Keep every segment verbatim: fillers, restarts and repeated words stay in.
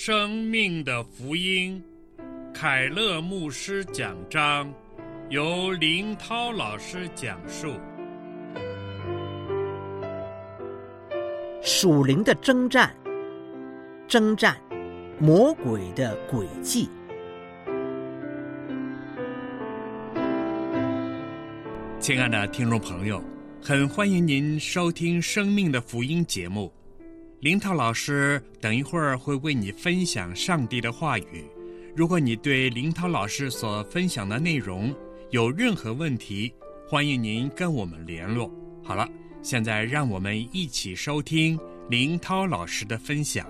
生命的福音，凯勒牧师讲章，由林涛老师讲述。 属灵的征战，征战魔鬼的诡计。 亲爱的听众朋友，很欢迎您收听生命的福音节目。林涛老师等一会儿会为你分享上帝的话语。如果你对林涛老师所分享的内容有任何问题，欢迎您跟我们联络。好了，现在让我们一起收听林涛老师的分享。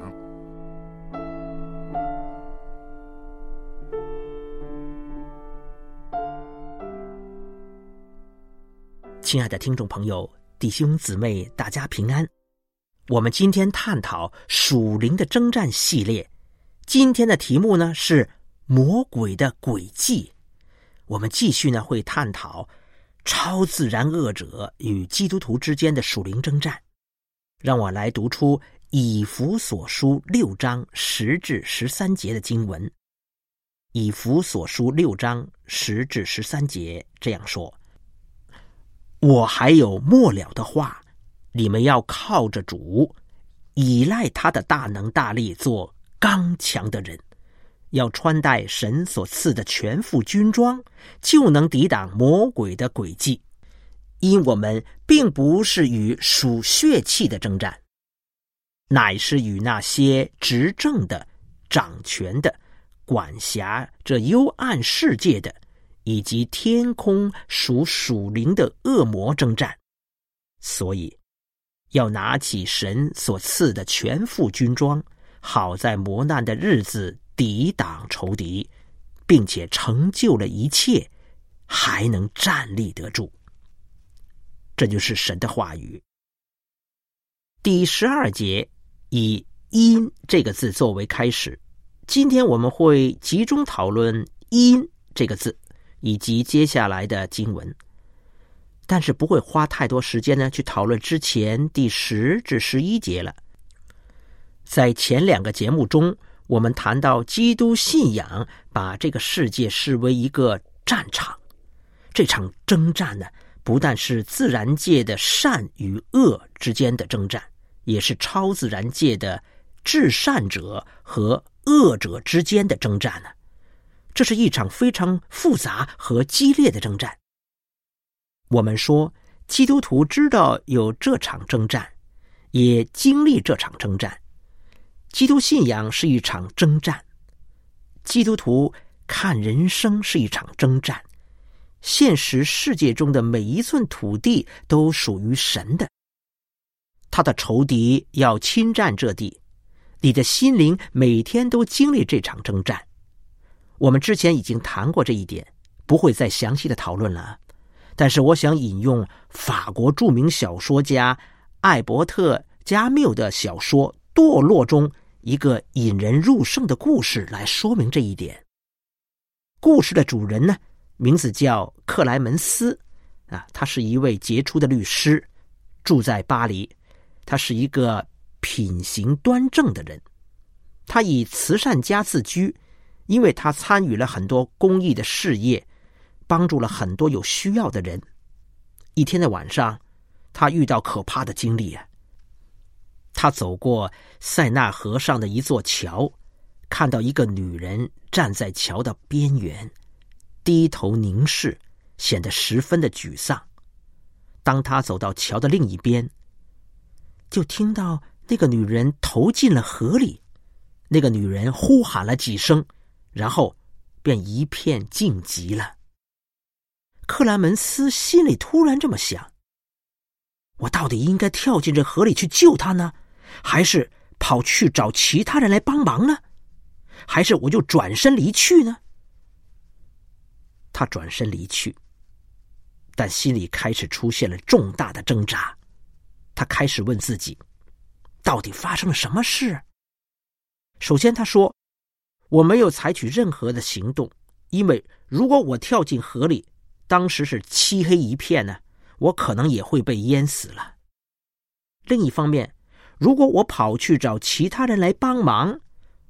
亲爱的听众朋友、弟兄姊妹，大家平安。我们今天探讨属灵的征战系列，今天的题目呢是魔鬼的诡计。我们继续呢会探讨超自然恶者与基督徒之间的属灵征战。让我来读出以弗所书六章十至十三节的经文。以弗所书六章十至十三节这样说：我还有末了的话，你们要靠着主，依赖他的大能大力，做刚强的人，要穿戴神所赐的全副军装，就能抵挡魔鬼的诡计。因我们并不是与属血气的征战，乃是与那些执政的、掌权的、管辖这幽暗世界的，以及天空属属灵的恶魔征战。所以要拿起神所赐的全副军装，好在磨难的日子抵挡仇敌，并且成就了一切，还能站立得住。这就是神的话语。第十二节以因这个字作为开始，今天我们会集中讨论因这个字以及接下来的经文，但是不会花太多时间呢去讨论之前第十至十一节了。在前两个节目中，我们谈到基督信仰把这个世界视为一个战场。这场征战呢，不但是自然界的善与恶之间的征战，也是超自然界的至善者和恶者之间的征战呢。这是一场非常复杂和激烈的征战。我们说，基督徒知道有这场征战，也经历这场征战。基督信仰是一场征战，基督徒看人生是一场征战。现实世界中的每一寸土地都属于神的，他的仇敌要侵占这地，你的心灵每天都经历这场征战。我们之前已经谈过这一点，不会再详细的讨论了。但是我想引用法国著名小说家艾伯特·加缪的小说《堕落》中一个引人入胜的故事来说明这一点。故事的主人呢，名字叫克莱门斯啊，他是一位杰出的律师，住在巴黎。他是一个品行端正的人，他以慈善家自居，因为他参与了很多公益的事业，帮助了很多有需要的人。一天的晚上，他遇到可怕的经历啊！他走过塞纳河上的一座桥，看到一个女人站在桥的边缘，低头凝视，显得十分的沮丧。当他走到桥的另一边，就听到那个女人投进了河里。那个女人呼喊了几声，然后便一片静寂了。克莱门斯心里突然这么想：我到底应该跳进这河里去救她呢，还是跑去找其他人来帮忙呢？还是我就转身离去呢？他转身离去，但心里开始出现了重大的挣扎。他开始问自己，到底发生了什么事？首先他说，我没有采取任何的行动，因为如果我跳进河里，当时是漆黑一片呢，我可能也会被淹死了。另一方面，如果我跑去找其他人来帮忙，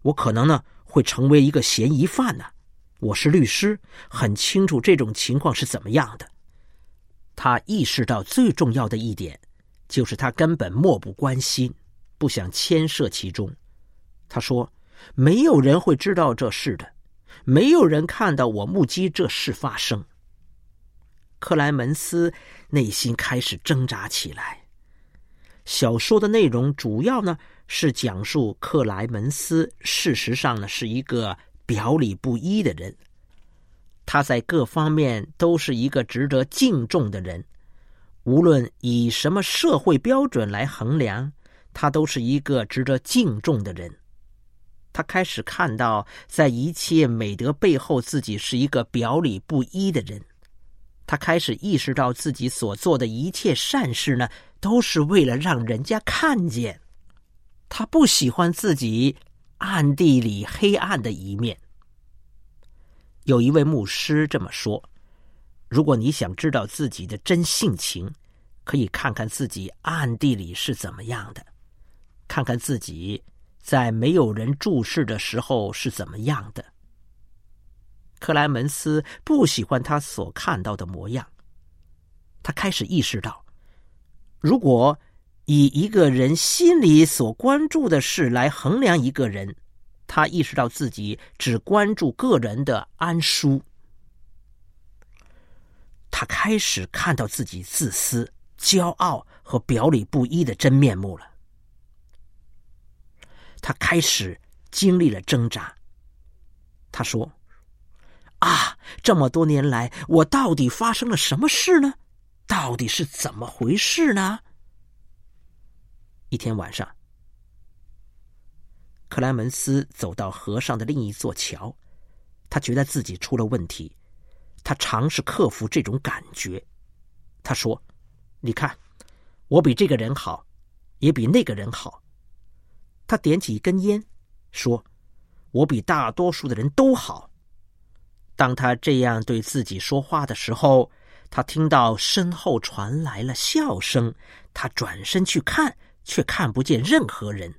我可能呢会成为一个嫌疑犯呢、啊。我是律师，很清楚这种情况是怎么样的。他意识到最重要的一点，就是他根本漠不关心，不想牵涉其中。他说，没有人会知道这事的，没有人看到我目击这事发生。克莱门斯内心开始挣扎起来。小说的内容主要呢是讲述克莱门斯事实上呢是一个表里不一的人，他在各方面都是一个值得敬重的人，无论以什么社会标准来衡量，他都是一个值得敬重的人。他开始看到在一切美德背后自己是一个表里不一的人，他开始意识到自己所做的一切善事呢都是为了让人家看见。他不喜欢自己暗地里黑暗的一面。有一位牧师这么说，如果你想知道自己的真性情，可以看看自己暗地里是怎么样的，看看自己在没有人注视的时候是怎么样的。克莱门斯不喜欢他所看到的模样。他开始意识到，如果以一个人心里所关注的事来衡量一个人，他意识到自己只关注个人的安舒。他开始看到自己自私、骄傲和表里不一的真面目了。他开始经历了挣扎。他说，啊，这么多年来，我到底发生了什么事呢？到底是怎么回事呢？一天晚上，克莱门斯走到河上的另一座桥，他觉得自己出了问题，他尝试克服这种感觉。他说，你看，我比这个人好，也比那个人好。他点起一根烟，说，我比大多数的人都好。当他这样对自己说话的时候，他听到身后传来了笑声，他转身去看，却看不见任何人。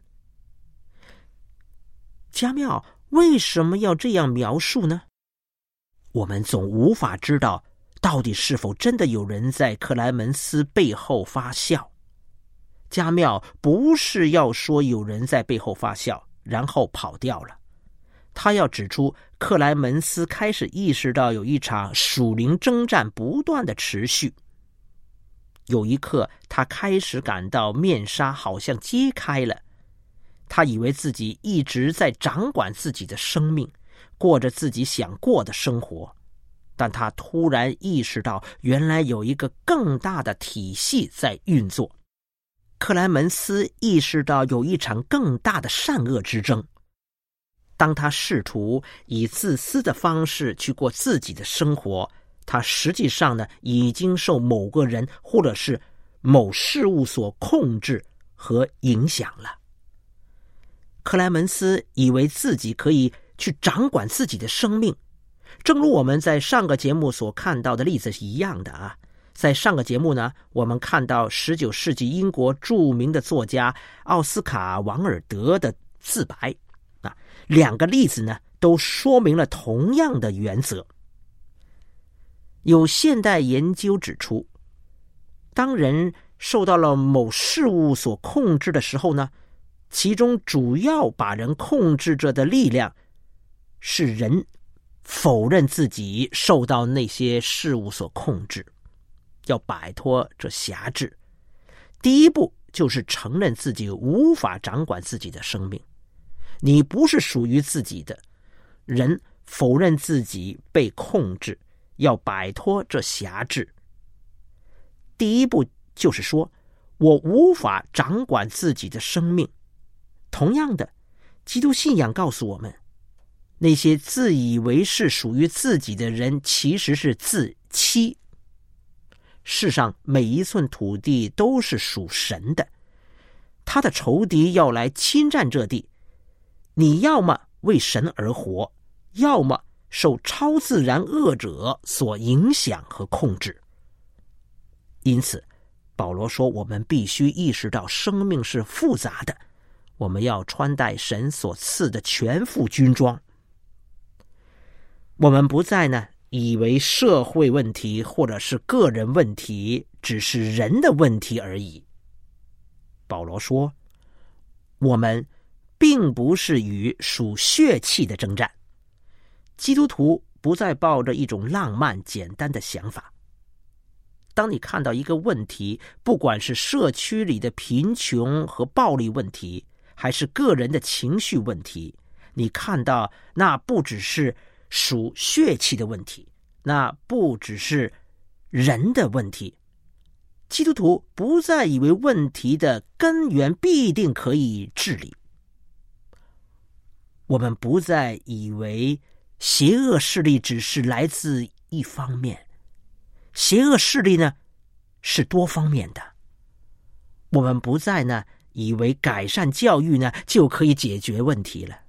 加缪为什么要这样描述呢？我们总无法知道到底是否真的有人在克莱门斯背后发笑。加缪不是要说有人在背后发笑然后跑掉了，他要指出克莱门斯开始意识到有一场属灵征战不断的持续。有一刻，他开始感到面纱好像揭开了，他以为自己一直在掌管自己的生命，过着自己想过的生活，但他突然意识到原来有一个更大的体系在运作。克莱门斯意识到有一场更大的善恶之争。当他试图以自私的方式去过自己的生活，他实际上呢已经受某个人或者是某事物所控制和影响了。克莱门斯以为自己可以去掌管自己的生命，正如我们在上个节目所看到的例子是一样的啊。在上个节目呢，我们看到十九世纪英国著名的作家奥斯卡·王尔德的自白啊，两个例子呢都说明了同样的原则。有现代研究指出，当人受到了某事物所控制的时候呢，其中主要把人控制着的力量是人否认自己受到那些事物所控制，要摆脱这辖制。第一步就是承认自己无法掌管自己的生命，你不是属于自己的。人否认自己被控制，要摆脱这辖制。第一步就是说，我无法掌管自己的生命。同样的，基督信仰告诉我们，那些自以为是属于自己的人其实是自欺。世上每一寸土地都是属神的，他的仇敌要来侵占这地，你要么为神而活，要么受超自然恶者所影响和控制。因此保罗说，我们必须意识到生命是复杂的， 我们要穿戴神所赐的全副军装。我们不再呢以为社会问题或者是个人问题只是人的问题而已。保罗说，我们并不是与属血气的征战。基督徒不再抱着一种浪漫简单的想法。当你看到一个问题，不管是社区里的贫穷和暴力问题，还是个人的情绪问题，你看到那不只是属血气的问题，那不只是人的问题。基督徒不再以为问题的根源必定可以治理。我们不再以为邪恶势力只是来自一方面，邪恶势力呢是多方面的。我们不再呢以为改善教育呢就可以解决问题了。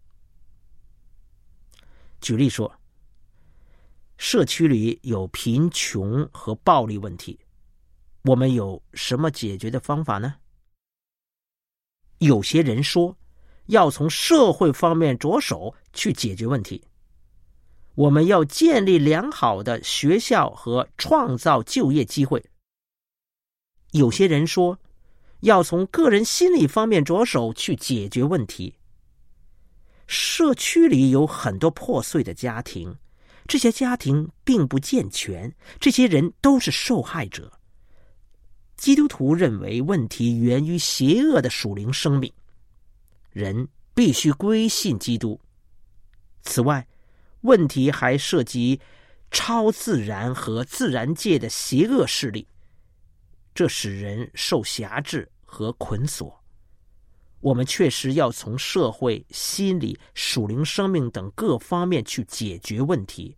举例说，社区里有贫穷和暴力问题，我们有什么解决的方法呢？有些人说要从社会方面着手去解决问题，我们要建立良好的学校和创造就业机会。有些人说要从个人心理方面着手去解决问题。社区里有很多破碎的家庭，这些家庭并不健全，这些人都是受害者。基督徒认为问题源于邪恶的属灵生命，人必须归信基督。此外，问题还涉及超自然和自然界的邪恶势力，这使人受辖制和捆锁。我们确实要从社会、心理、属灵生命等各方面去解决问题。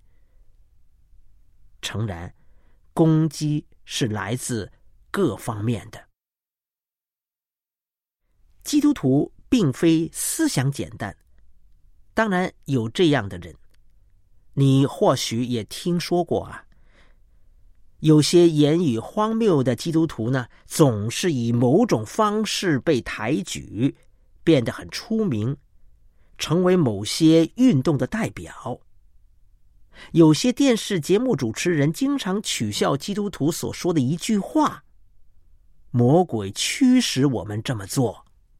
诚然，攻击是来自各方面的。基督徒并非思想简单，当然有这样的人，你或许也听说过啊。有些言语荒谬的基督徒呢，总是以某种方式被抬举，变得很出名，成为某些运动的代表。有些电视节目主持人经常取笑基督徒所说的一句话：魔鬼驱使我们这么做。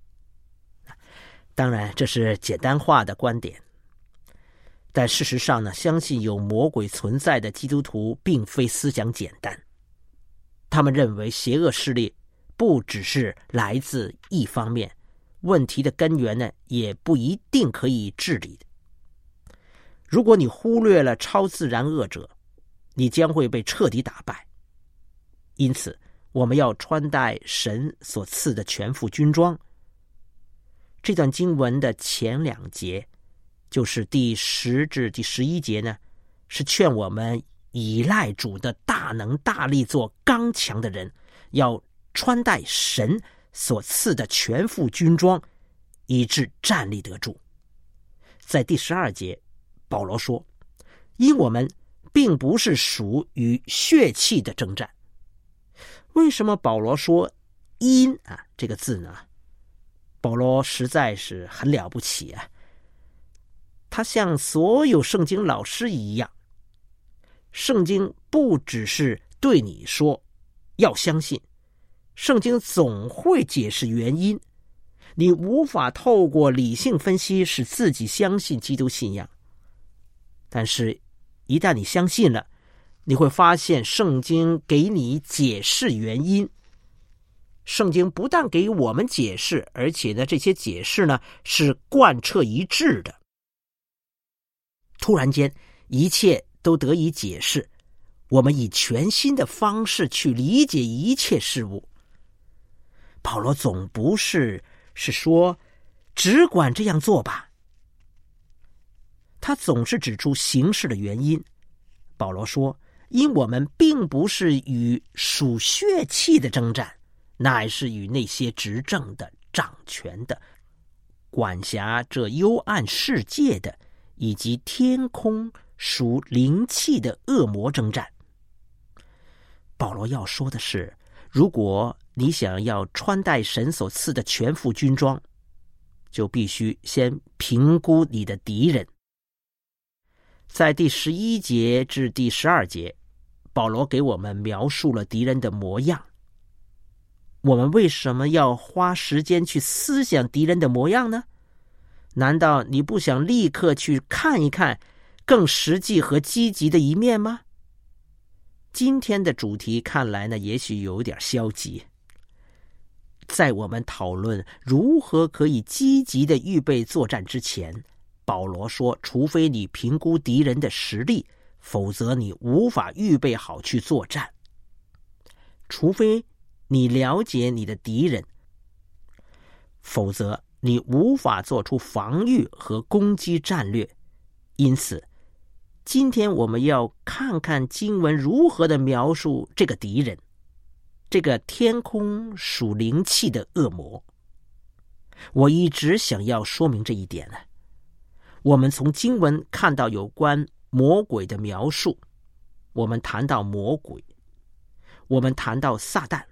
当然，这是简单化的观点。但事实上呢，相信有魔鬼存在的基督徒并非思想简单。他们认为邪恶势力不只是来自一方面，问题的根源呢也不一定可以治理的。如果你忽略了超自然恶者，你将会被彻底打败。因此，我们要穿戴神所赐的全副军装。这段经文的前两节，就是第十至第十一节呢，是劝我们依赖主的大能大力做刚强的人，要穿戴神所赐的全副军装，以致站立得住。在第十二节，保罗说，因我们并不是属于血气的征战。为什么保罗说因啊这个字呢？保罗实在是很了不起啊。他像所有圣经老师一样，圣经不只是对你说要相信，圣经总会解释原因。你无法透过理性分析使自己相信基督信仰，但是一旦你相信了，你会发现圣经给你解释原因。圣经不但给我们解释，而且呢，这些解释呢是贯彻一致的。突然间，一切都得以解释，我们以全新的方式去理解一切事物。保罗总不是是说只管这样做吧，他总是指出形势的原因。保罗说，因我们并不是与属血气的征战，乃是与那些执政的、掌权的、管辖这幽暗世界的，以及天空属灵气的恶魔征战。保罗要说的是，如果你想要穿戴神所赐的全副军装， 就必须先评估你的敌人。在第十一节至第十二节，保罗给我们描述了敌人的模样。我们为什么要花时间去思想敌人的模样呢？难道你不想立刻去看一看更实际和积极的一面吗？今天的主题看来呢，也许有点消极。在我们讨论如何可以积极的预备作战之前，保罗说，除非你评估敌人的实力，否则你无法预备好去作战。除非你了解你的敌人，否则你无法做出防御和攻击战略。因此，今天我们要看看经文如何的描述这个敌人，这个天空属灵气的恶魔。我一直想要说明这一点呢。我们从经文看到有关魔鬼的描述，我们谈到魔鬼，我们谈到撒旦。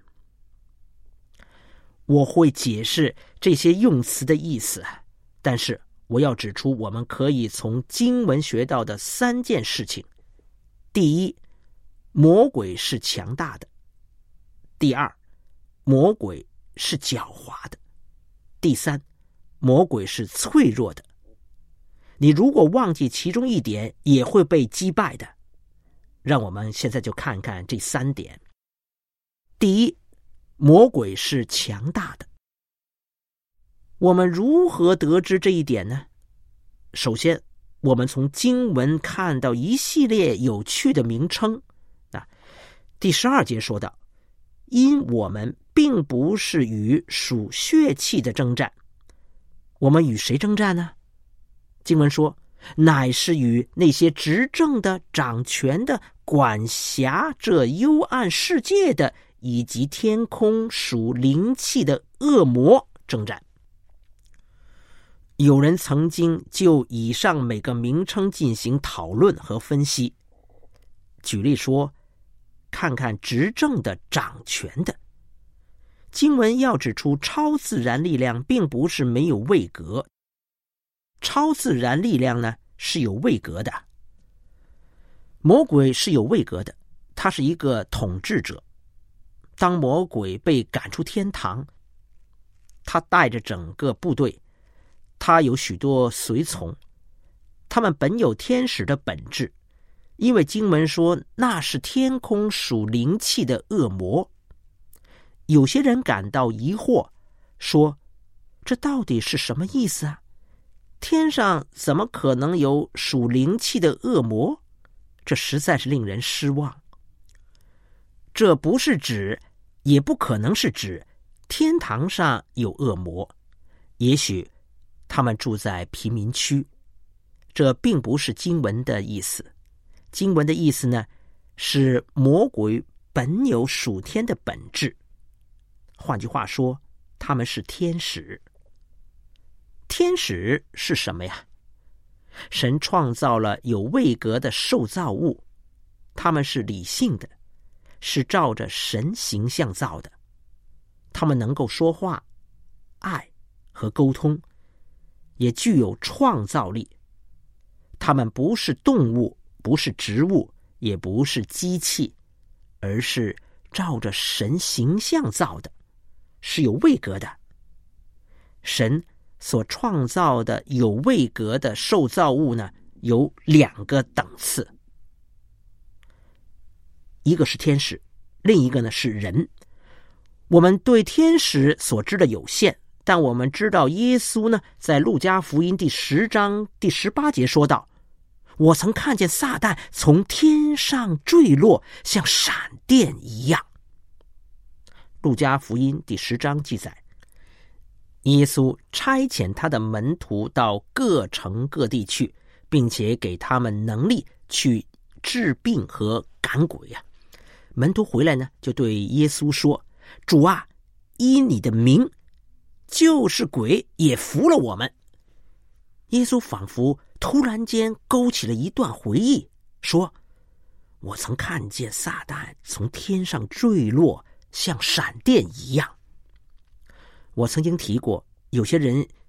我会解释这些用词的意思，但是我要指出我们可以从经文学到的三件事情。第一，魔鬼是强大的；第二，魔鬼是狡猾的；第三，魔鬼是脆弱的。你如果忘记其中一点，也会被击败的。让我们现在就看看这三点。第一，魔鬼是强大的。我们如何得知这一点呢？首先，我们从经文看到一系列有趣的名称。啊，第十二节说到，因我们并不是与属血气的征战。我们与谁征战呢？经文说，乃是与那些执政的、掌权的、管辖这幽暗世界的，以及天空属灵气的恶魔征战。有人曾经就以上每个名称进行讨论和分析。举例说，看看执政的、掌权的。经文要指出，超自然力量并不是没有位格，超自然力量呢是有位格的。魔鬼是有位格的，他是一个统治者。当魔鬼被赶出天堂，他带着整个部队，他有许多随从，他们本有天使的本质，因为经文说那是天空属灵气的恶魔。有些人感到疑惑，说这到底是什么意思啊？天上怎么可能有属灵气的恶魔？这实在是令人失望。这不是指，也不可能是指天堂上有恶魔，也许他们住在贫民区，这并不是经文的意思。经文的意思呢，是魔鬼本有属天的本质。换句话说，他们是天使。天使是什么呀？神创造了有位格的受造物，他们是理性的，是照着神形象造的。他们能够说话、爱和沟通，也具有创造力。他们不是动物，不是植物，也不是机器，而是照着神形象造的，是有位格的。神所创造的有位格的受造物呢，有两个等次，一个是天使，另一个呢是人。我们对天使所知的有限，但我们知道耶稣呢，在路加福音第十章第十八节说道，我曾看见撒旦从天上坠落，像闪电一样。路加福音第十章记载，耶稣差遣他的门徒到各城各地去，并且给他们能力去治病和赶鬼啊。门徒回来呢，就对耶稣说，主啊，依你的名，就是鬼也服了我们。耶稣仿佛突然间勾起了一段回忆，说，我曾看见撒旦从天上坠落，像闪电一样。我曾经提过，有些人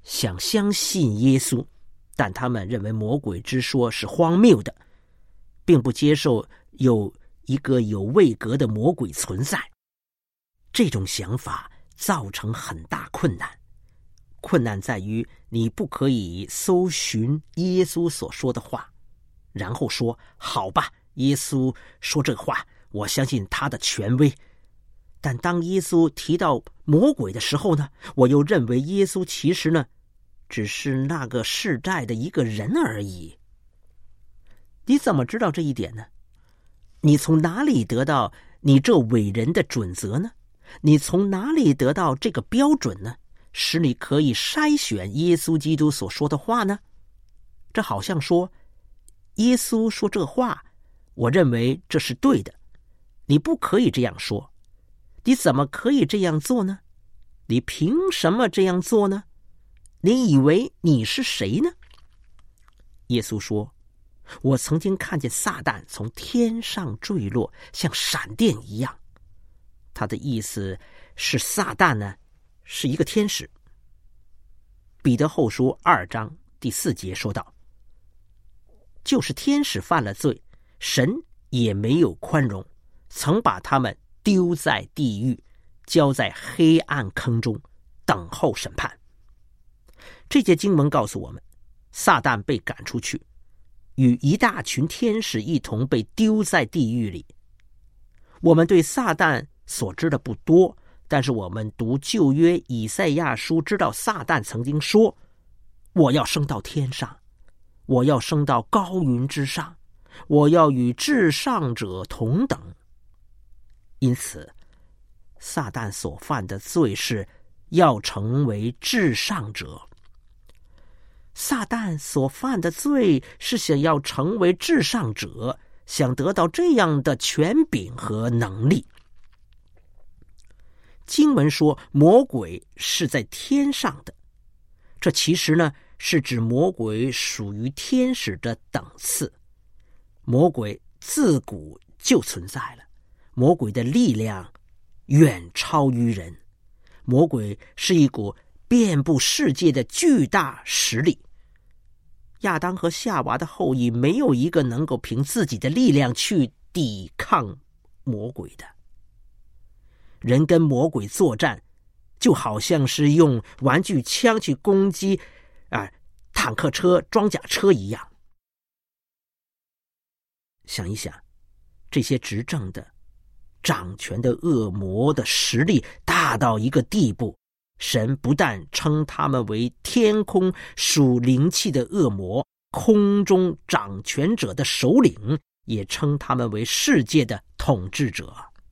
想相信耶稣，但他们认为魔鬼之说是荒谬的，并不接受有一个有位格的魔鬼存在。这种想法造成很大困难。困难在于你不可以搜寻耶稣所说的话，然后说好吧，耶稣说这话，我相信他的权威。但当耶稣提到魔鬼的时候呢，我又认为耶稣其实呢只是那个世代的一个人而已。你怎么知道这一点呢？你从哪里得到你这伟人的准则呢？你从哪里得到这个标准呢，使你可以筛选耶稣基督所说的话呢？这好像说，耶稣说这话，我认为这是对的。你不可以这样说。你怎么可以这样做呢？你凭什么这样做呢？你以为你是谁呢？耶稣说，我曾经看见撒旦从天上坠落，像闪电一样。他的意思是撒旦呢是一个天使。彼得后书二章第四节说道，就是天使犯了罪，神也没有宽容，曾把他们丢在地狱，交在黑暗坑中，等候审判。这节经文告诉我们，撒旦被赶出去，与一大群天使一同被丢在地狱里。我们对撒旦所知的不多，但是我们读旧约以赛亚书，知道撒旦曾经说，我要升到天上，我要升到高云之上，我要与至上者同等。因此撒旦所犯的罪是要成为至上者。撒旦所犯的罪是想要成为至上者，想得到这样的权柄和能力。经文说魔鬼是在天上的，这其实呢是指魔鬼属于天使的等次。魔鬼自古就存在了，魔鬼的力量远超于人，魔鬼是一股遍布世界的巨大实力。亚当和夏娃的后裔没有一个能够凭自己的力量去抵抗魔鬼的。人跟魔鬼作战，就好像是用玩具枪去攻击啊坦克车、装甲车一样。想一想，这些执政的、掌权的恶魔的实力大到一个地步，神不但称他们为天空属灵气的恶魔，空中掌权者的首领，也称他们为世界的统治者。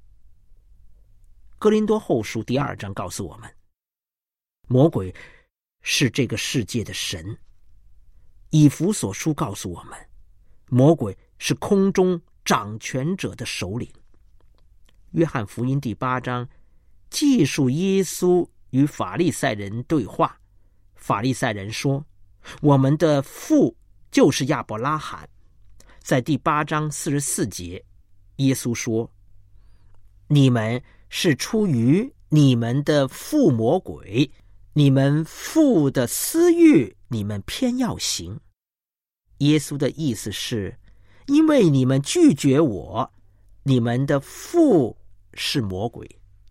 哥林多后书第二章告诉我们，魔鬼是这个世界的神。以弗所书告诉我们，魔鬼是空中掌权者的首领。约翰福音第八章记述耶稣与法利赛人对话。法利赛人说，我们的父就是亚伯拉罕。在第八章四十四节，耶稣说，你们是出于你们的父魔鬼，你们父的私欲你们偏要行。耶稣的意思是，因为你们拒绝我，你们的父是魔鬼。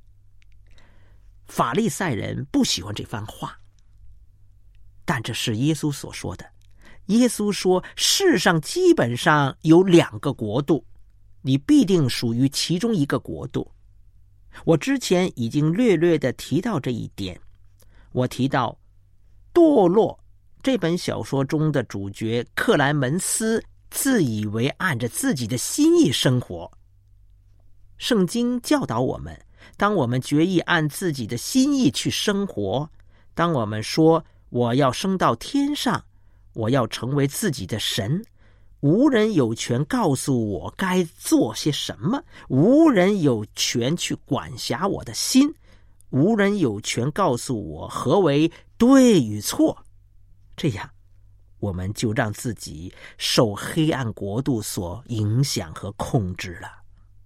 法利赛人不喜欢这番话，但这是耶稣所说的。耶稣说，世上基本上有两个国度，你必定属于其中一个国度。我之前已经略略地提到这一点。我提到堕落这本小说中的主角克莱门斯自以为按着自己的心意生活。圣经教导我们，当我们决意按自己的心意去生活，当我们说我要升到天上，我要成为自己的神，无人有权告诉我该做些什么，无人有权去管辖我的心，无人有权告诉我何为对与错。这样我们就让自己受黑暗国度所影响和控制了。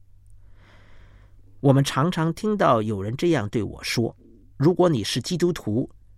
我们常常听到有人这样对我说，如果你是基督徒，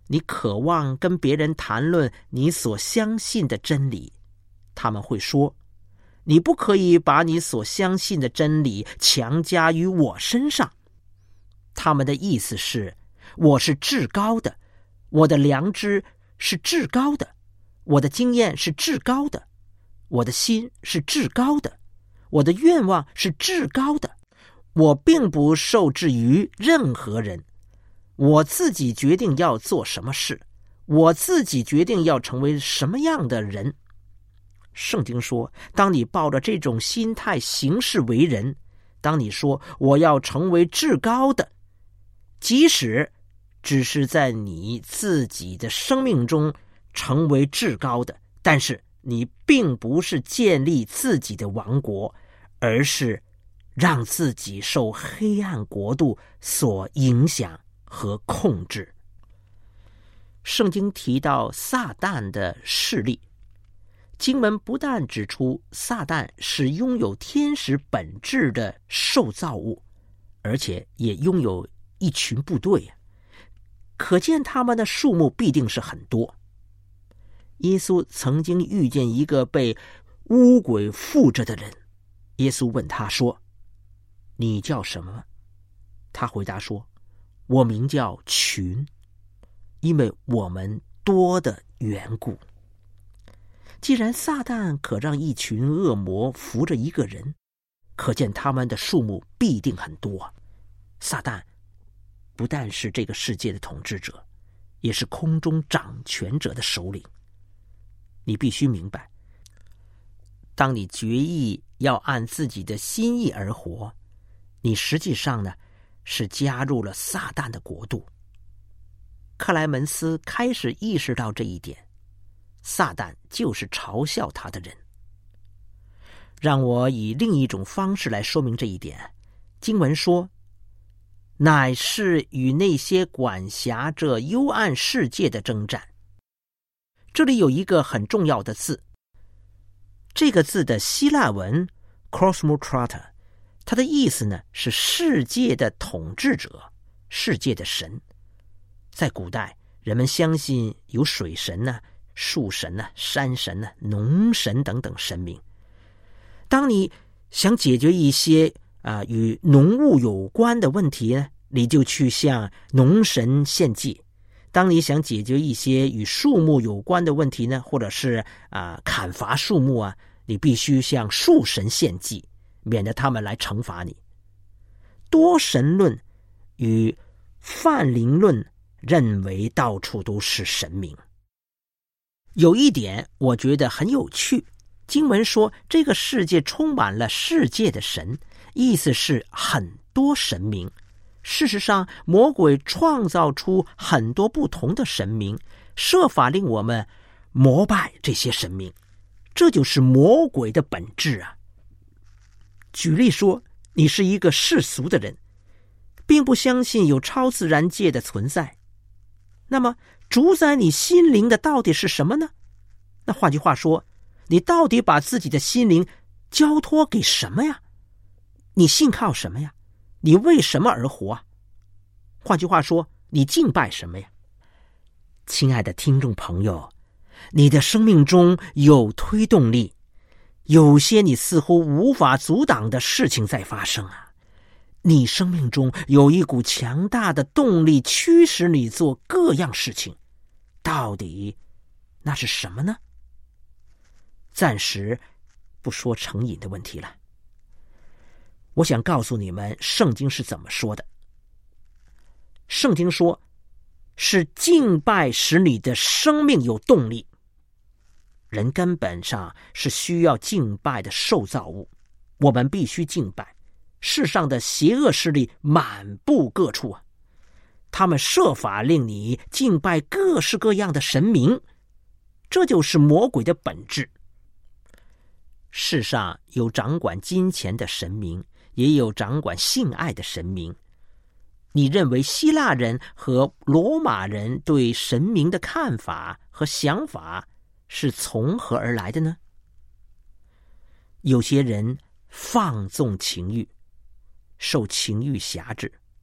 你渴望跟别人谈论你所相信的真理，他们会说，你不可以把你所相信的真理强加于我身上。他们的意思是，我是至高的，我的良知是至高的，我的经验是至高的，我的心是至高的，我的愿望是至高的，我并不受制于任何人，我自己决定要做什么事，我自己决定要成为什么样的人。圣经说，当你抱着这种心态行事为人，当你说我要成为至高的，即使只是在你自己的生命中成为至高的，但是你并不是建立自己的王国，而是让自己受黑暗国度所影响和控制。圣经提到撒旦的势力，经文不但指出撒旦是拥有天使本质的受造物，而且也拥有一群部队，可见他们的数目必定是很多。耶稣曾经遇见一个被污鬼附着的人，耶稣问他说，你叫什么？他回答说，我名叫群，因为我们多的缘故。既然撒旦可让一群恶魔扶着一个人，可见他们的数目必定很多。撒旦不但是这个世界的统治者，也是空中掌权者的首领。你必须明白，当你决意要按自己的心意而活，你实际上呢是加入了撒旦的国度。克莱门斯开始意识到这一点，撒旦就是嘲笑他的人。让我以另一种方式来说明这一点。经文说，乃是与那些管辖这幽暗世界的征战。这里有一个很重要的字，这个字的希腊文 cosmokrator， 它的意思呢是世界的统治者，世界的神。在古代，人们相信有水神呢、树神呢、山神呢、农神等等神明。当你想解决一些啊、呃、与农务有关的问题呢，你就去向农神献祭。当你想解决一些与树木有关的问题呢，或者是啊、呃、砍伐树木啊，你必须向树神献祭，免得他们来惩罚你。多神论与泛灵论认为到处都是神明。有一点我觉得很有趣，经文说这个世界充满了世界的神，意思是很多神明。事实上，魔鬼创造出很多不同的神明，设法令我们膜拜这些神明，这就是魔鬼的本质啊。举例说，你是一个世俗的人，并不相信有超自然界的存在，那么主宰你心灵的到底是什么呢？那换句话说，你到底把自己的心灵交托给什么呀？你信靠什么呀？你为什么而活啊？换句话说，你敬拜什么呀？亲爱的听众朋友，你的生命中有推动力，有些你似乎无法阻挡的事情在发生啊。你生命中有一股强大的动力驱使你做各样事情，到底那是什么呢？暂时不说成瘾的问题了，我想告诉你们圣经是怎么说的。圣经说，是敬拜使你的生命有动力。人根本上是需要敬拜的受造物，我们必须敬拜。世上的邪恶势力满布各处啊，他们设法令你敬拜各式各样的神明，这就是魔鬼的本质。世上有掌管金钱的神明，也有掌管性爱的神明。你认为希腊人和罗马人对神明的看法和想法是从何而来的呢？有些人放纵情欲，受情欲辖制，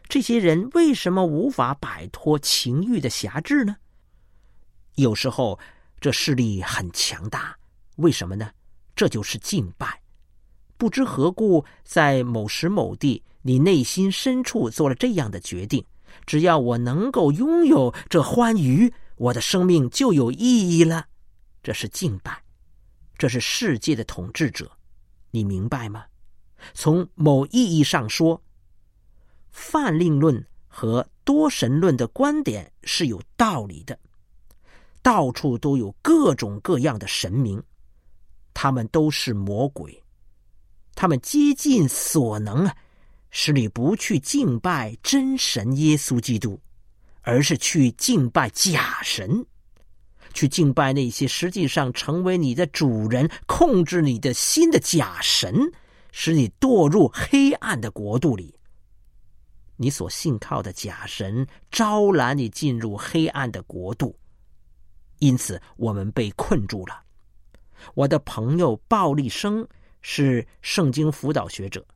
这些人为什么无法摆脱情欲的辖制呢？有时候这势力很强大，为什么呢？这就是敬拜。不知何故，在某时某地，你内心深处做了这样的决定：只要我能够拥有这欢愉，我的生命就有意义了。这是敬拜，这是世界的统治者，你明白吗？从某意义上说，泛灵论和多神论的观点是有道理的。到处都有各种各样的神明，他们都是魔鬼，他们竭尽所能啊，使你不去敬拜真神耶稣基督，而是去敬拜假神，去敬拜那些实际上成为你的主人、控制你的心的假神，使你堕入黑暗的国度里。你所信靠的假神招揽你进入黑暗的国度，因此我们被困住了。我的朋友鲍利生是圣经辅导学者，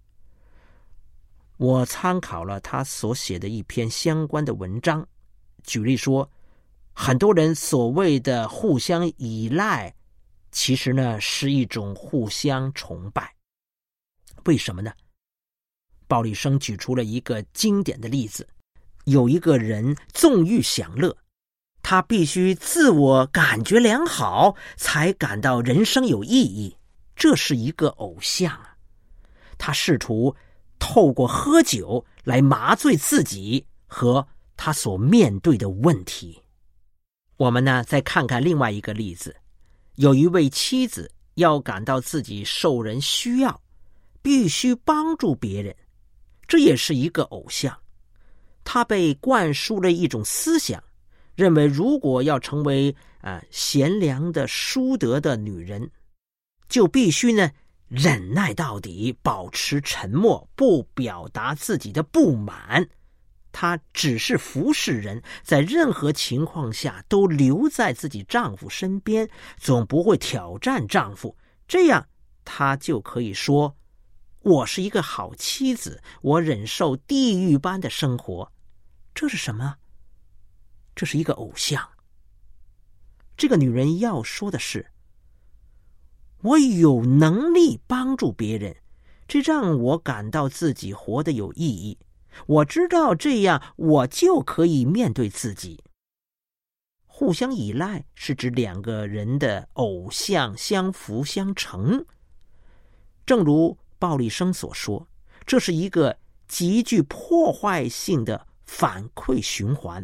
我参考了他所写的一篇相关的文章，举例说，很多人所谓的互相依赖，其实呢是一种互相崇拜。为什么呢？鲍利生举出了一个经典的例子，有一个人纵欲享乐，他必须自我感觉良好，才感到人生有意义。这是一个偶像啊！他试图透过喝酒来麻醉自己和他所面对的问题。我们呢，再看看另外一个例子，有一位妻子要感到自己受人需要，必须帮助别人，这也是一个偶像。他被灌输了一种思想，认为如果要成为啊贤良的淑德的女人，就必须呢忍耐到底，保持沉默，不表达自己的不满。她只是服侍人，在任何情况下都留在自己丈夫身边，总不会挑战丈夫，这样她就可以说，我是一个好妻子，我忍受地狱般的生活。这是什么？这是一个偶像。这个女人要说的是，我有能力帮助别人，这让我感到自己活得有意义。我知道这样我就可以面对自己。互相依赖是指两个人的偶像相辅相成。正如鲍利生所说，这是一个极具破坏性的反馈循环。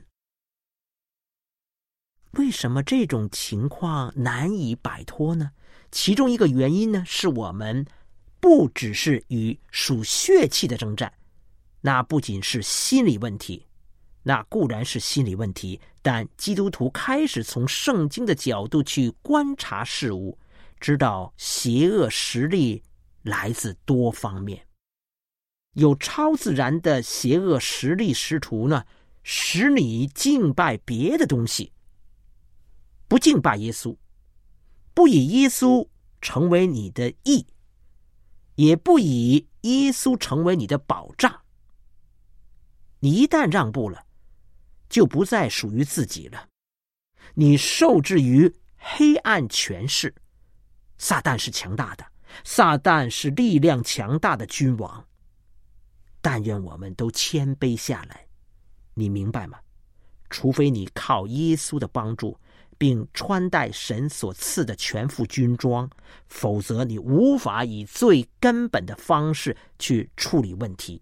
为什么这种情况难以摆脱呢？其中一个原因呢，是我们不只是与属血气的征战，那不仅是心理问题，那固然是心理问题，但基督徒开始从圣经的角度去观察事物，知道邪恶实力来自多方面。有超自然的邪恶实力试图呢，使你敬拜别的东西，不敬拜耶稣，不以耶稣成为你的义，也不以耶稣成为你的保障。你一旦让步了，就不再属于自己了，你受制于黑暗权势。撒旦是强大的，撒旦是力量强大的君王。但愿我们都谦卑下来，你明白吗？除非你靠耶稣的帮助，并穿戴神所赐的全副军装，否则你无法以最根本的方式去处理问题。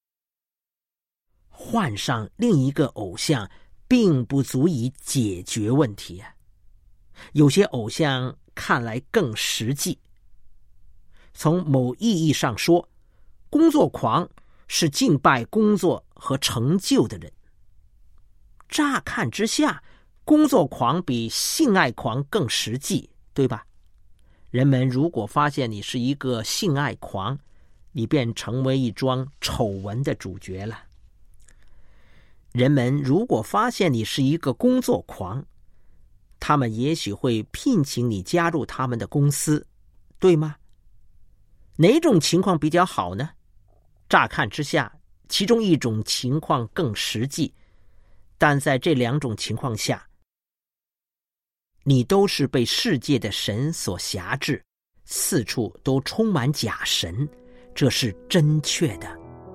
换上另一个偶像并不足以解决问题啊。有些偶像看来更实际。从某意义上说，工作狂是敬拜工作和成就的人。乍看之下，工作狂比性爱狂更实际，对吧？人们如果发现你是一个性爱狂，你便成为一桩丑闻的主角了。人们如果发现你是一个工作狂，他们也许会聘请你加入他们的公司，对吗？哪种情况比较好呢？乍看之下， 其中一种情况更实际，但在这两种情况下，你都是被世界的神所辖制，四处都充满假神，这是真确的。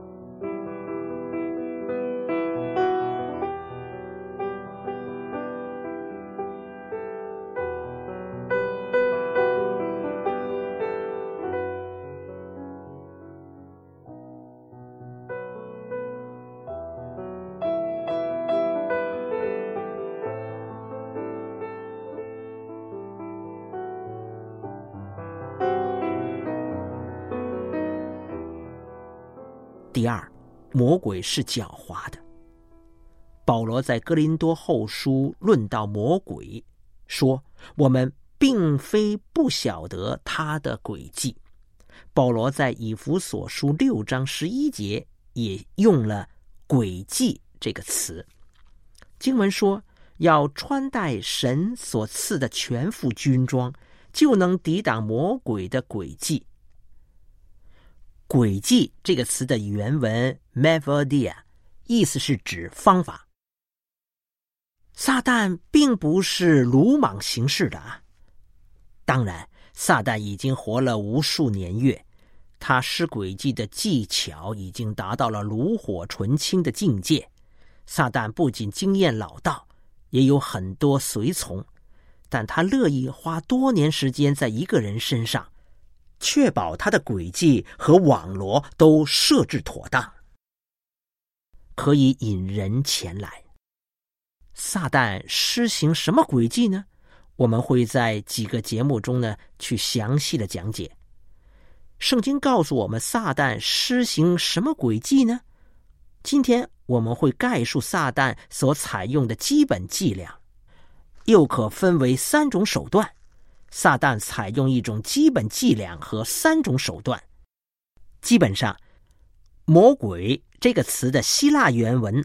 第二，魔鬼是狡猾的。保罗在哥林多后书论到魔鬼，说我们并非不晓得他的诡计。保罗在以弗所书六章十一节也用了诡计这个词。经文说，要穿戴神所赐的全副军装，就能抵挡魔鬼的诡计。诡计这个词的原文 methodia 意思是指方法。撒旦并不是鲁莽行事的啊。当然，撒旦已经活了无数年月，他施诡计的技巧已经达到了炉火纯青的境界。撒旦不仅经验老道，也有很多随从，但他乐意花多年时间在一个人身上，确保他的诡计和网罗都设置妥当，可以引人前来。撒旦施行什么诡计呢？我们会在几个节目中呢去详细的讲解。圣经告诉我们撒旦施行什么诡计呢？今天我们会概述撒旦所采用的基本伎俩，又可分为三种手段。撒旦采用一种基本伎俩和三种手段。基本上，魔鬼这个词的希腊原文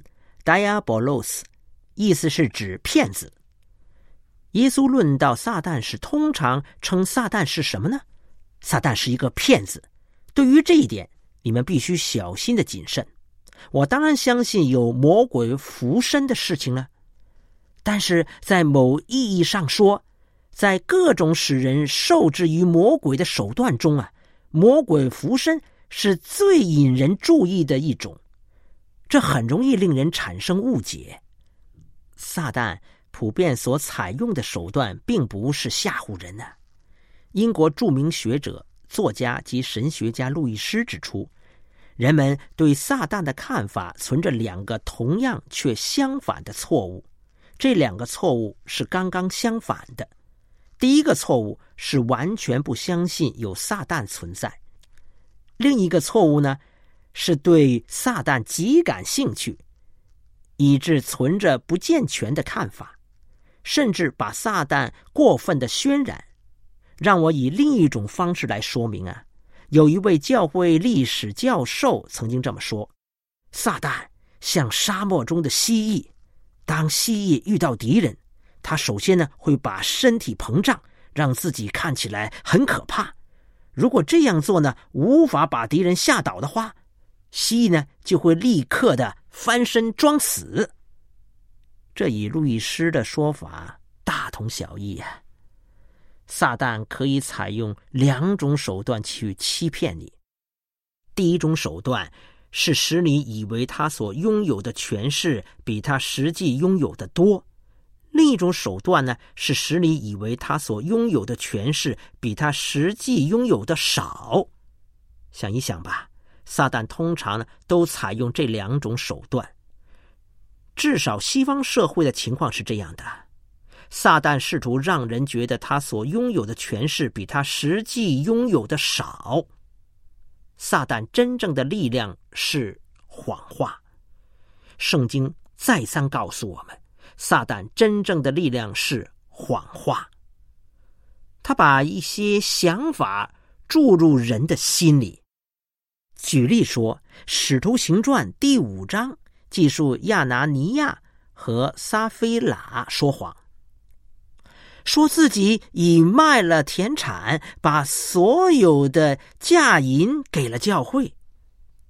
diabolos 意思是指骗子。耶稣论到撒旦时，通常称撒旦是什么呢？撒旦是一个骗子。对于这一点，你们必须小心的谨慎。我当然相信有魔鬼附身的事情了，但是在某意义上说，在各种使人受制于魔鬼的手段中啊，魔鬼附身是最引人注意的一种，这很容易令人产生误解。撒旦普遍所采用的手段并不是吓唬人啊。英国著名学者、作家及神学家路易斯指出，人们对撒旦的看法存着两个同样却相反的错误，这两个错误是刚刚相反的。第一个错误是完全不相信有撒旦存在，另一个错误呢，是对撒旦极感兴趣，以致存着不健全的看法，甚至把撒旦过分的渲染。让我以另一种方式来说明啊，有一位教会历史教授曾经这么说：撒旦像沙漠中的蜥蜴，当蜥蜴遇到敌人，他首先呢会把身体膨胀，让自己看起来很可怕。如果这样做呢，无法把敌人吓倒的话，蜥蜴呢就会立刻的翻身装死。这与路易斯的说法大同小异啊。撒旦可以采用两种手段去欺骗你。第一种手段是使你以为他所拥有的权势比他实际拥有的多，另一种手段呢，是使你以为他所拥有的权势比他实际拥有的少。想一想吧，撒旦通常呢都采用这两种手段，至少西方社会的情况是这样的。撒旦试图让人觉得他所拥有的权势比他实际拥有的少。撒旦真正的力量是谎话。圣经再三告诉我们，撒旦真正的力量是谎话。他把一些想法注入人的心里。举例说，使徒行传第五章记述亚拿尼亚和撒非喇说谎，说自己已卖了田产，把所有的价银给了教会。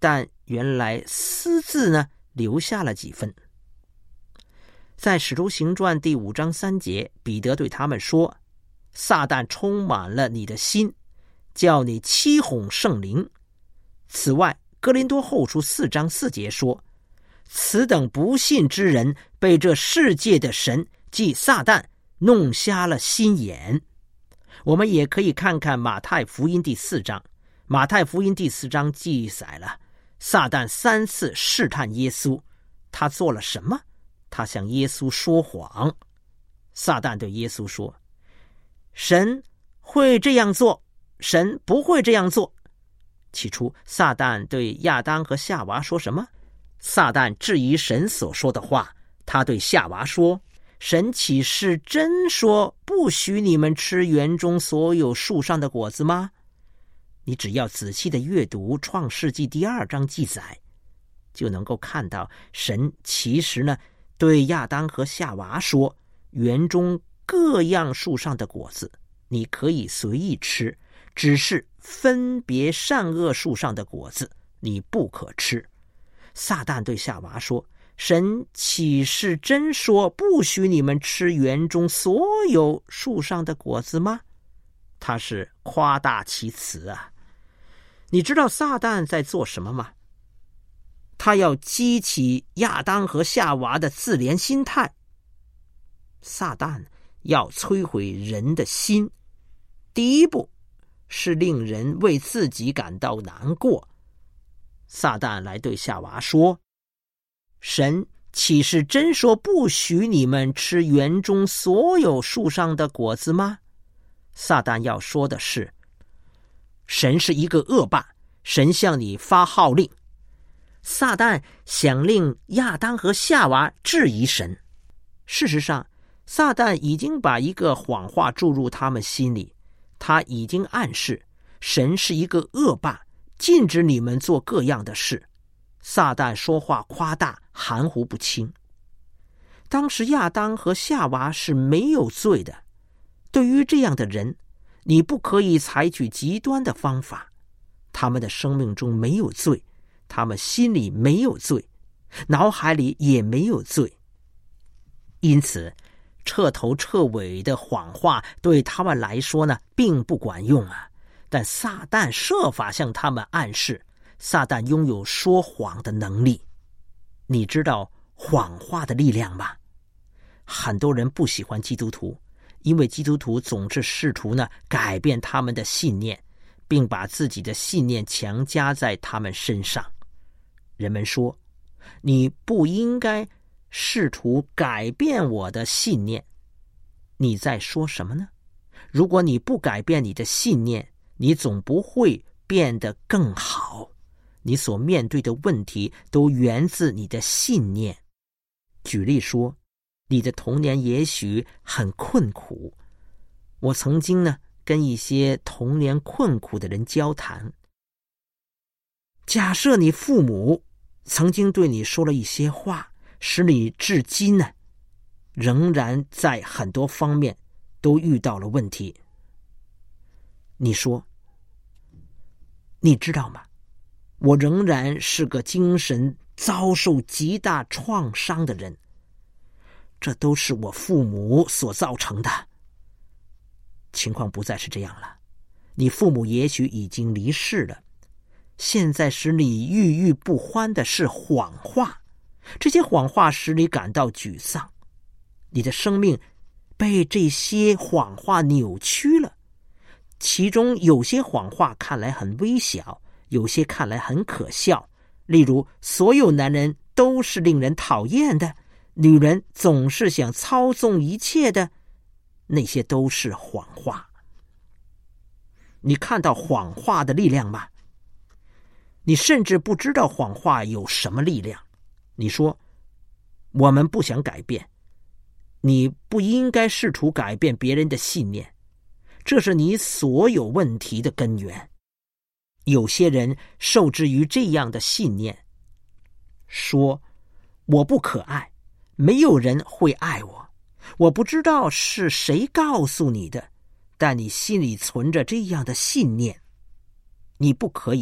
但原来私自呢留下了几分。在使徒行传第五章三节，彼得对他们说，撒旦充满了你的心，叫你欺哄圣灵。此外，哥林多后书四章四节说，此等不信之人被这世界的神即撒旦弄瞎了心眼。我们也可以看看马太福音第四章。马太福音第四章记载了撒旦三次试探耶稣，他做了什么？他向耶稣说谎。撒旦对耶稣说，神会这样做，神不会这样做。起初撒旦对亚当和夏娃说什么？撒旦质疑神所说的话，他对夏娃说，神岂是真说不许你们吃园中所有树上的果子吗？你只要仔细的阅读创世纪第二章记载，就能够看到神其实呢对亚当和夏娃说，园中各样树上的果子你可以随意吃，只是分别善恶树上的果子你不可吃。撒旦对夏娃说，神岂是真说不许你们吃园中所有树上的果子吗？他是夸大其词啊。你知道撒旦在做什么吗？他要激起亚当和夏娃的自怜心态。撒旦要摧毁人的心，第一步是令人为自己感到难过。撒旦来对夏娃说，神岂是真说不许你们吃园中所有树上的果子吗？撒旦要说的是，神是一个恶霸，神向你发号令。撒旦想令亚当和夏娃质疑神。事实上，撒旦已经把一个谎话注入他们心里，他已经暗示神是一个恶霸，禁止你们做各样的事。撒旦说话夸大，含糊不清。当时亚当和夏娃是没有罪的，对于这样的人，你不可以采取极端的方法。他们的生命中没有罪，他们心里没有罪，脑海里也没有罪。因此彻头彻尾的谎话对他们来说呢并不管用啊。但撒旦设法向他们暗示，撒旦拥有说谎的能力。你知道谎话的力量吗？很多人不喜欢基督徒，因为基督徒总是试图呢改变他们的信念，并把自己的信念强加在他们身上。人们说，你不应该试图改变我的信念。你在说什么呢？如果你不改变你的信念，你总不会变得更好。你所面对的问题都源自你的信念。举例说，你的童年也许很困苦。我曾经呢跟一些童年困苦的人交谈。假设你父母曾经对你说了一些话，使你至今呢仍然在很多方面都遇到了问题。你说，你知道吗？我仍然是个精神遭受极大创伤的人，这都是我父母所造成的。情况不再是这样了，你父母也许已经离世了，现在使你郁郁不欢的是谎话，这些谎话使你感到沮丧，你的生命被这些谎话扭曲了。其中有些谎话看来很微小，有些看来很可笑，例如所有男人都是令人讨厌的，女人总是想操纵一切的，那些都是谎话。你看到谎话的力量吗？你甚至不知道谎话有什么力量。你说，我们不想改变。你不应该试图改变别人的信念，这是你所有问题的根源。有些人受制于这样的信念，说我不可爱，没有人会爱我。我不知道是谁告诉你的，但你心里存着这样的信念。你不可以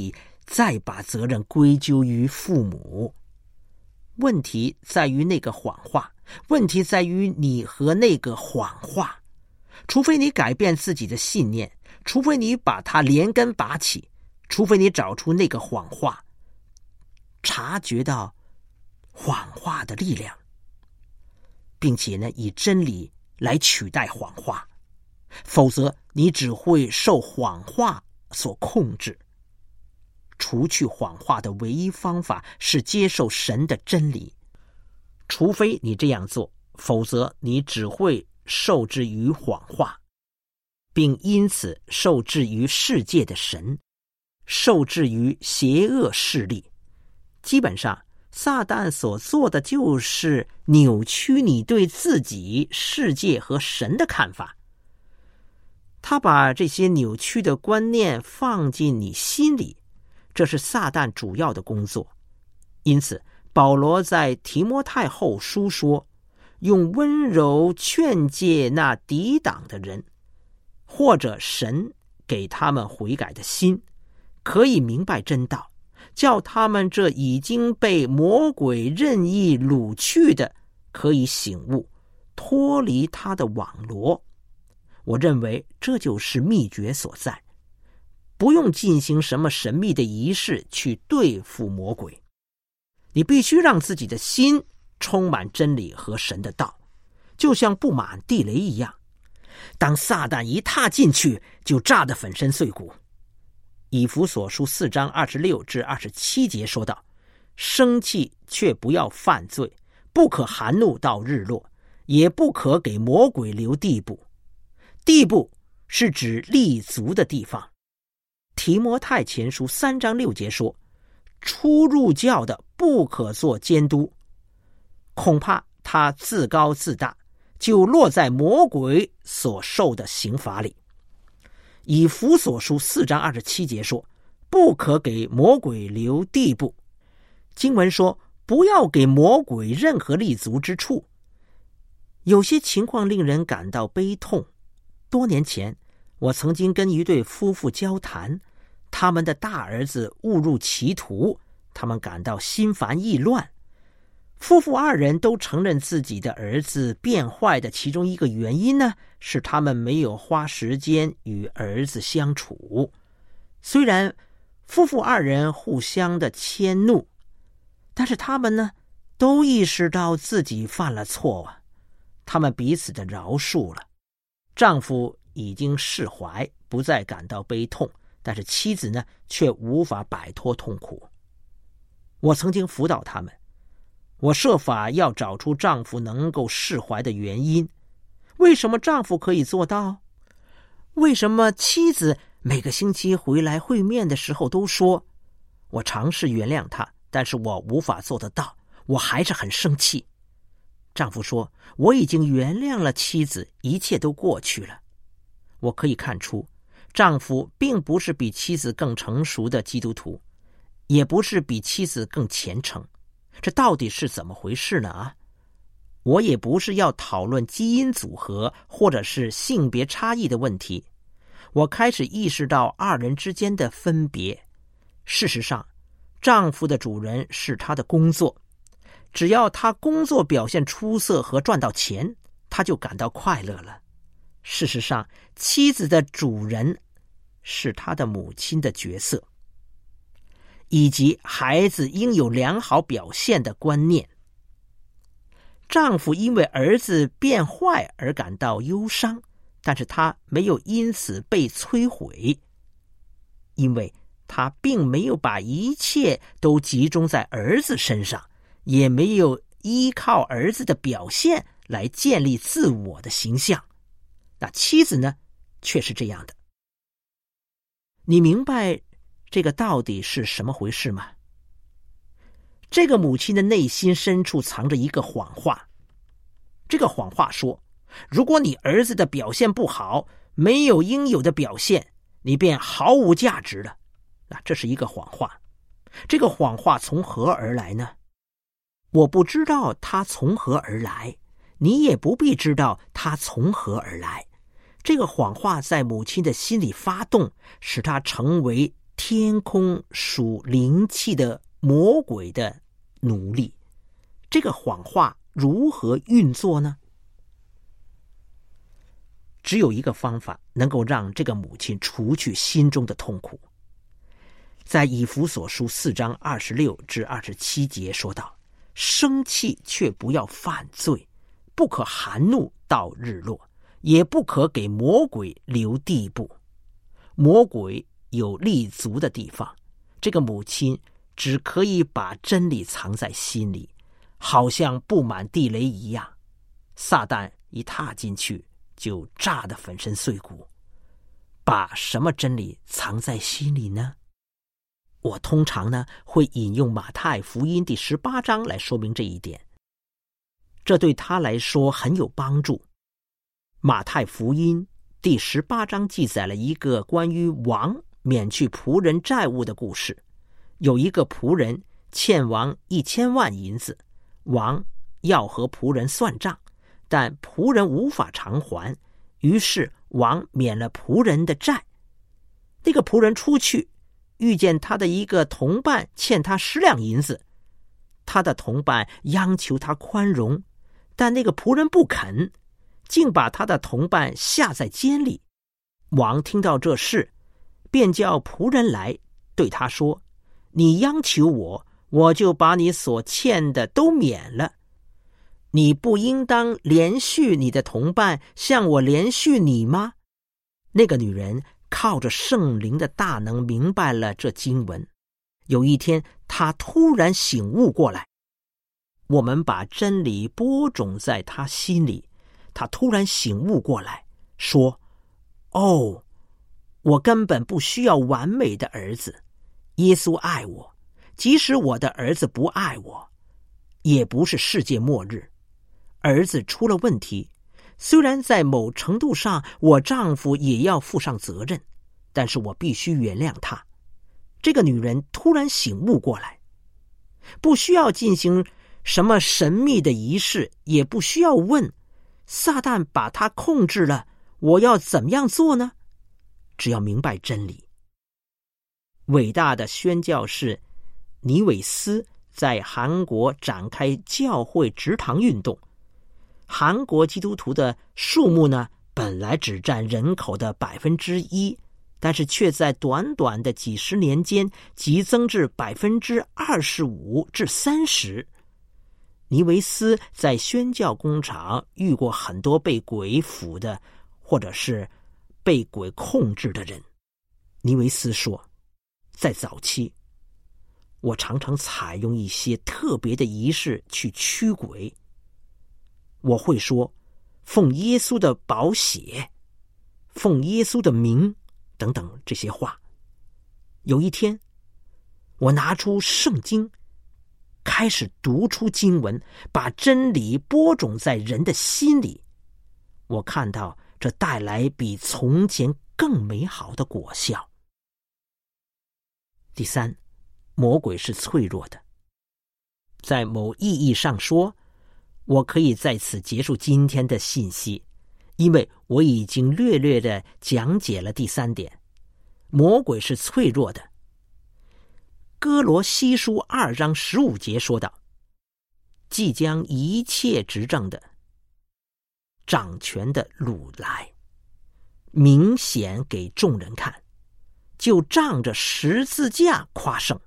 再把责任归咎于父母。问题在于那个谎话，问题在于你和那个谎话。除非你改变自己的信念，除非你把它连根拔起，除非你找出那个谎话，察觉到谎话的力量，并且呢，以真理来取代谎话，否则你只会受谎话所控制。除去谎话的唯一方法是接受神的真理，除非你这样做，否则你只会受制于谎话，并因此受制于世界的神，受制于邪恶势力。基本上撒旦所做的就是扭曲你对自己、世界和神的看法。他把这些扭曲的观念放进你心里，这是撒旦主要的工作。因此保罗在提摩太后书说，用温柔劝诫那抵挡的人，或者神给他们悔改的心，可以明白真道，叫他们这已经被魔鬼任意掳去的可以醒悟，脱离他的网罗。我认为这就是秘诀所在，不用进行什么神秘的仪式去对付魔鬼，你必须让自己的心充满真理和神的道，就像布满地雷一样，当撒旦一踏进去，就炸得粉身碎骨。以弗所书四章二十六至二十七节说道，生气却不要犯罪，不可含怒到日落，也不可给魔鬼留地步。地步是指立足的地方。提摩太前书三章六节说，初入教的不可做监督，恐怕他自高自大，就落在魔鬼所受的刑罚里。以弗所书四章二十七节说，不可给魔鬼留地步。经文说，不要给魔鬼任何立足之处。有些情况令人感到悲痛。多年前，我曾经跟一对夫妇交谈，他们的大儿子误入歧途，他们感到心烦意乱。夫妇二人都承认自己的儿子变坏的其中一个原因呢，是他们没有花时间与儿子相处。虽然夫妇二人互相的迁怒，但是他们呢，都意识到自己犯了错啊，他们彼此的饶恕了。丈夫已经释怀，不再感到悲痛，但是妻子呢，却无法摆脱痛苦。我曾经辅导他们，我设法要找出丈夫能够释怀的原因。为什么丈夫可以做到？为什么妻子每个星期回来会面的时候都说，我尝试原谅他，但是我无法做得到，我还是很生气。丈夫说，我已经原谅了妻子，一切都过去了。我可以看出，丈夫并不是比妻子更成熟的基督徒，也不是比妻子更虔诚。这到底是怎么回事呢？啊，我也不是要讨论基因组合或者是性别差异的问题。我开始意识到二人之间的分别。事实上，丈夫的主人是他的工作，只要他工作表现出色和赚到钱，他就感到快乐了。事实上，妻子的主人是他的母亲的角色，以及孩子应有良好表现的观念。丈夫因为儿子变坏而感到忧伤，但是他没有因此被摧毁，因为他并没有把一切都集中在儿子身上，也没有依靠儿子的表现来建立自我的形象。那妻子呢，却是这样的。你明白这个到底是什么回事吗？这个母亲的内心深处藏着一个谎话。这个谎话说，如果你儿子的表现不好，没有应有的表现，你便毫无价值了。那这是一个谎话。这个谎话从何而来呢？我不知道它从何而来，你也不必知道它从何而来。这个谎话在母亲的心里发动，使她成为天空属灵气的魔鬼的奴隶。这个谎话如何运作呢？只有一个方法能够让这个母亲除去心中的痛苦。在以弗所书四章二十六至二十七节说道：生气却不要犯罪，不可含怒到日落，也不可给魔鬼留地步。魔鬼有立足的地方，这个母亲只可以把真理藏在心里，好像布满地雷一样，撒旦一踏进去就炸得粉身碎骨。把什么真理藏在心里呢？我通常呢会引用马太福音第十八章来说明这一点，这对他来说很有帮助。马太福音第十八章记载了一个关于王免去仆人债务的故事。有一个仆人欠王一千万银子，王要和仆人算账，但仆人无法偿还，于是王免了仆人的债。那个仆人出去，遇见他的一个同伴欠他十两银子，他的同伴央求他宽容，但那个仆人不肯，竟把他的同伴下在监里。王听到这事，便叫仆人来，对他说：你央求我，我就把你所欠的都免了。你不应当连续你的同伴，像我连续你吗？那个女人靠着圣灵的大能明白了这经文。有一天，她突然醒悟过来，我们把真理播种在她心里，她突然醒悟过来，说：哦，我根本不需要完美的儿子，耶稣爱我，即使我的儿子不爱我，也不是世界末日。儿子出了问题，虽然在某程度上我丈夫也要负上责任，但是我必须原谅他。这个女人突然醒悟过来，不需要进行什么神秘的仪式，也不需要问撒旦把她控制了，我要怎么样做呢？只要明白真理。伟大的宣教士尼韦斯在韩国展开教会植堂运动。韩国基督徒的数目呢，本来只占人口的百分之一，但是却在短短的几十年间急增至百分之二十五至三十。尼维斯在宣教工厂遇过很多被鬼附的，或者是被鬼控制的人。尼维斯说，在早期，我常常采用一些特别的仪式去驱鬼。我会说，奉耶稣的宝血，奉耶稣的名等等这些话。有一天，我拿出圣经，开始读出经文，把真理播种在人的心里。我看到这带来比从前更美好的果效。第三，魔鬼是脆弱的。在某意义上说，我可以在此结束今天的信息，因为我已经略略地讲解了第三点，魔鬼是脆弱的。哥罗西书二章十五节说道：即将一切执政的、掌权的掳来，明显给众人看，就仗着十字架夸胜。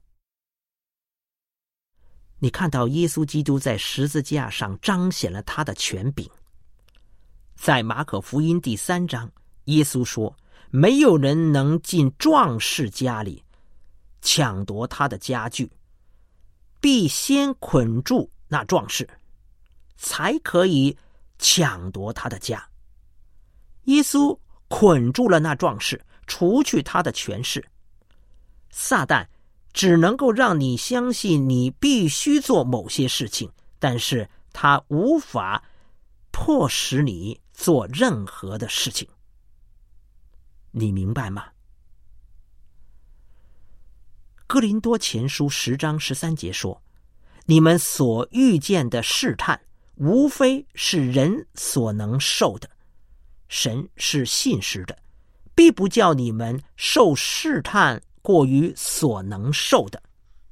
你看到耶稣基督在十字架上彰显了他的权柄。在马可福音第三章，耶稣说，没有人能进壮士家里抢夺他的家具，必先捆住那壮士，才可以抢夺他的家。耶稣捆住了那壮士，除去他的权势。撒旦只能够让你相信你必须做某些事情，但是他无法迫使你做任何的事情。你明白吗？哥林多前书十章十三节说，你们所遇见的试探，无非是人所能受的，神是信实的，必不叫你们受试探过于所能受的。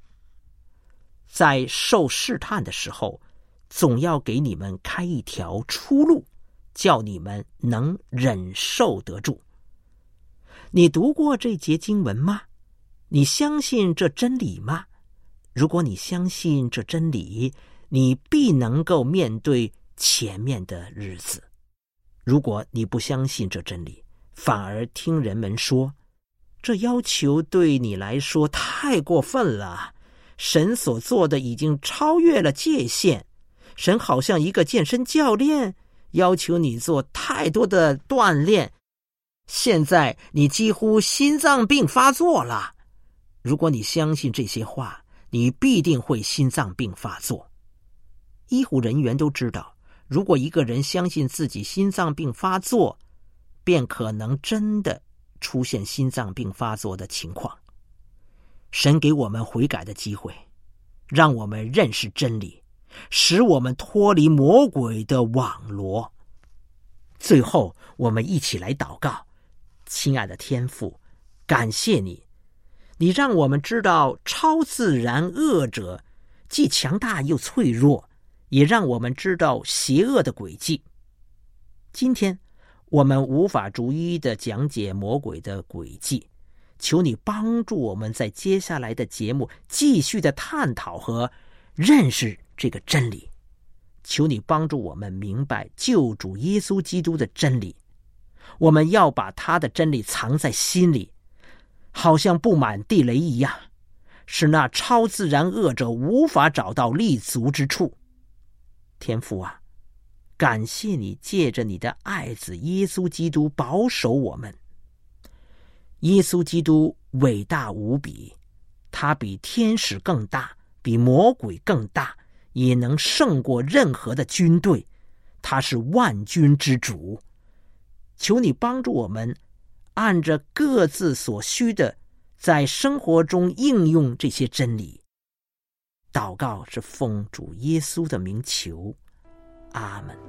在受试探的时候，总要给你们开一条出路，叫你们能忍受得住。你读过这节经文吗？你相信这真理吗？如果你相信这真理，你必能够面对前面的日子。如果你不相信这真理，反而听人们说，这要求对你来说太过分了，神所做的已经超越了界限，神好像一个健身教练，要求你做太多的锻炼，现在你几乎心脏病发作了。如果你相信这些话，你必定会心脏病发作。医护人员都知道，如果一个人相信自己心脏病发作，便可能真的出现心脏病发作的情况。神给我们悔改的机会，让我们认识真理，使我们脱离魔鬼的网罗。最后，我们一起来祷告。亲爱的天父，感谢你，你让我们知道超自然恶者既强大又脆弱，也让我们知道邪恶的诡计。今天我们无法逐一的讲解魔鬼的诡计，求你帮助我们在接下来的节目继续的探讨和认识这个真理。求你帮助我们明白救主耶稣基督的真理，我们要把他的真理藏在心里，好像布满地雷一样，使那超自然恶者无法找到立足之处。天父啊，感谢你借着你的爱子耶稣基督保守我们。耶稣基督伟大无比，他比天使更大，比魔鬼更大，也能胜过任何的军队，他是万军之主。求你帮助我们按着各自所需的，在生活中应用这些真理。祷告是奉主耶稣的名求，阿们。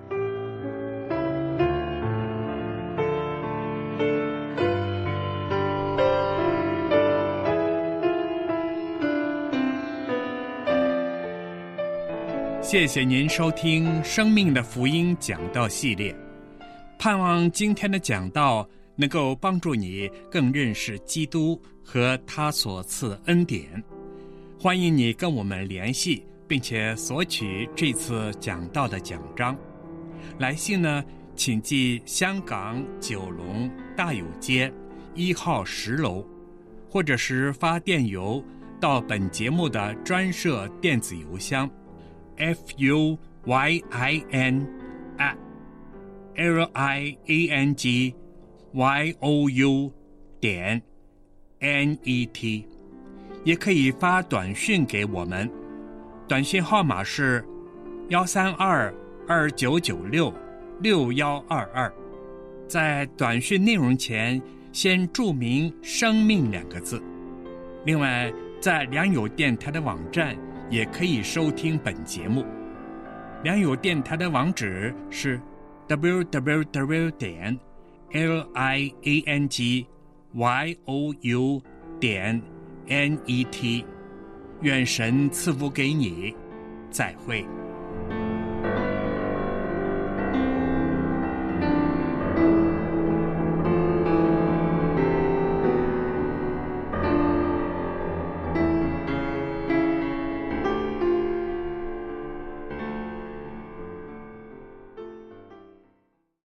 谢谢您收听生命的福音讲道系列，盼望今天的讲道能够帮助你更认识基督和他所赐恩典。欢迎你跟我们联系，并且索取这次讲道的奖章。来信呢，请寄香港九龙大有街一号十楼，或者是发电邮到本节目的专设电子邮箱 f u y i n at l i a n g y o u 点 n e t， 也可以发短讯给我们，短讯号码是幺三二二九九六六幺二二。在短讯内容前先注明生命两个字。另外，在良友电台的网站也可以收听本节目。良友电台的网址是 w w w 点 l i a n g y o u 点 n e t。 愿神赐福给你，再会。